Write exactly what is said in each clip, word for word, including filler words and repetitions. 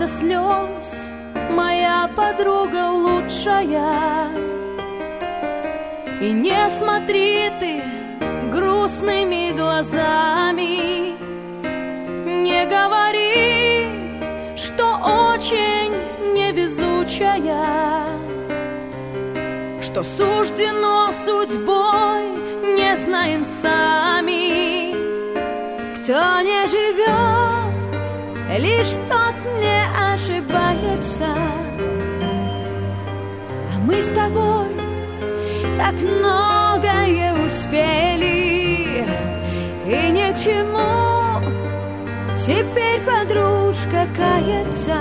до слез, моя подруга лучшая. И не смотри ты грустными глазами, не говори, что очень невезучая, что суждено судьбой, не знаем сами. Кто не живет, лишь тот не ошибается. А мы с тобой так многое успели, и ни к чему теперь подружка кается.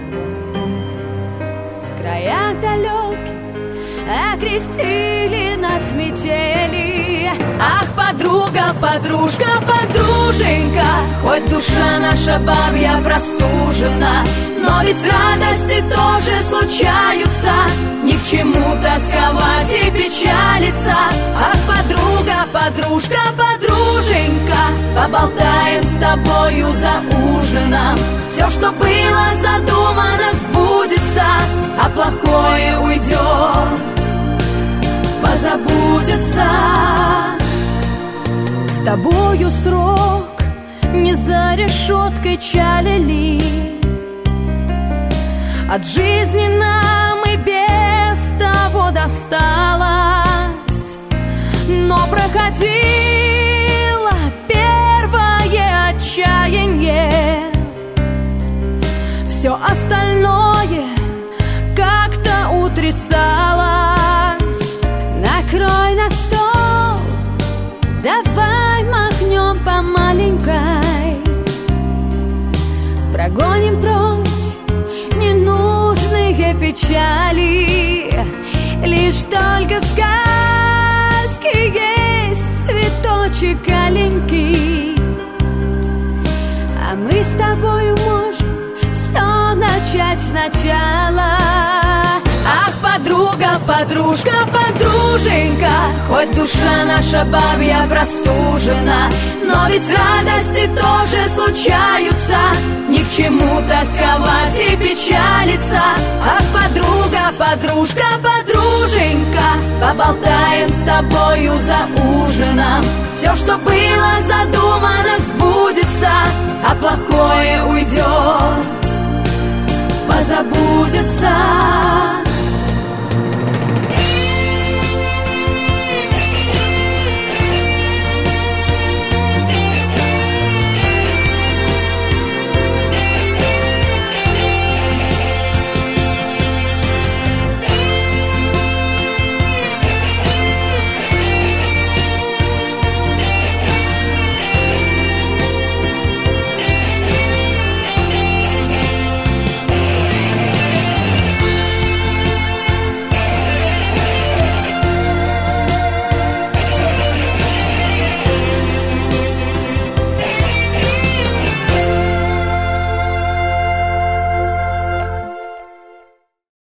В краях далеких окрестили нас метели. Ах, подруга, подружка, подруженька, хоть душа наша бабья простужена, но ведь радости тоже случаются, ни к чему тосковать и печалиться. Ах, подруга, подружка, подруженька, поболтаем с тобою за ужином. Все, что было задумано, сбудется, а плохое уйдет, позабудется. С тобою срок не за решеткой чалили, от жизни нам и без того досталось, но проходило первое отчаяние, все остальное как-то утрясалось. Накрой на стол, давай махнем по маленькой, прогоним прочь ненужные печали. Лишь только в сказке есть цветочек аленький, а мы с тобою можем все начать сначала. Ах, подруга, подружка, подруженька, хоть душа наша бабья простужена, но ведь радости тоже случаются, ни к чему тосковать и печалиться. Ах, подруга, подружка, подруженька, поболтаем с тобою за ужином. Все, что было задумано, сбудется, а плохое уйдет, позабудется.